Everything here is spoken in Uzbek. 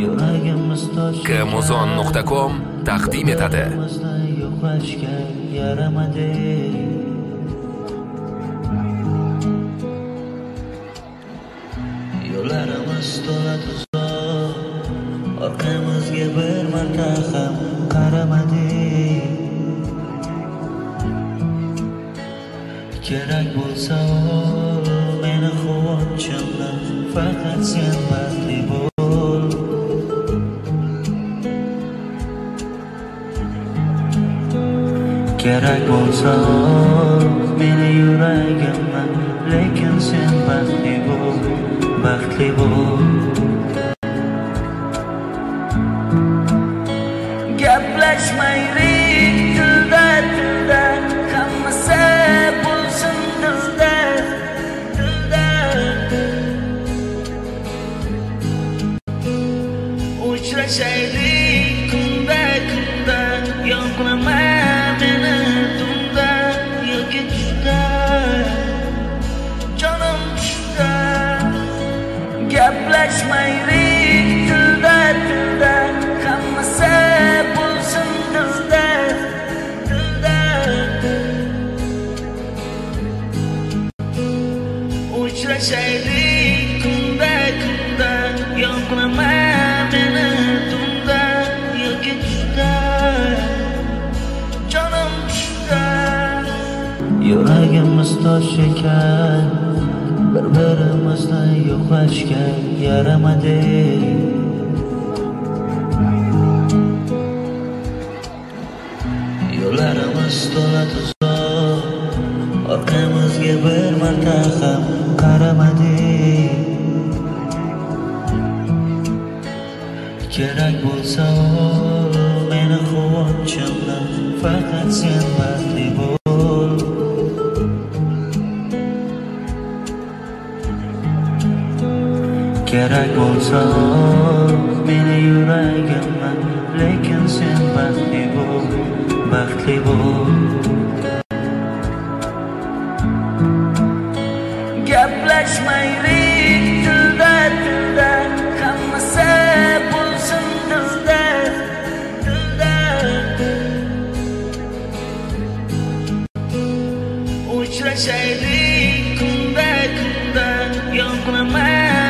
Kmuzon.com taqdim etadi. Yo'llarimiz to'la tuzoq, orqamizga bir marta ham qaramadik. Kerak bo'lsa meni quvonchimdan faqat sen baxtli bo'l. Kerak bo'lsa meni yuragimdan, lekin sen baxtli bo'l, baxtli bo'l. Gaplashmaylik tilda, hammasi bo'lsin dilda. Uchrashaylik kunda, yo'qlama meni tunda yoki tushda, jonim tushda. Gaplashmaylik tilda, hammasi bo'lsin dilda. Uchrashaylik kunda, yo'qlama meni tunda yoki tushda, jonim tushda. Yuragimiz tosh ekan, bir-birimizni yo'qlashga yaramadik. Yo'llarimiz to'la tuzoq, orqamizga bir marta ham qaramadik. Kerak bo'lsa meni quvonchimdan faqat sen baxtli bo'l. Kerak bo'lsa meni yuragimdan, lekin sen baxtli bo'l, baxtli bo'l. Gaplashmaylik tilda, hammasi bo'lsin dilda. Uchrashaylik kunda, yo'qlama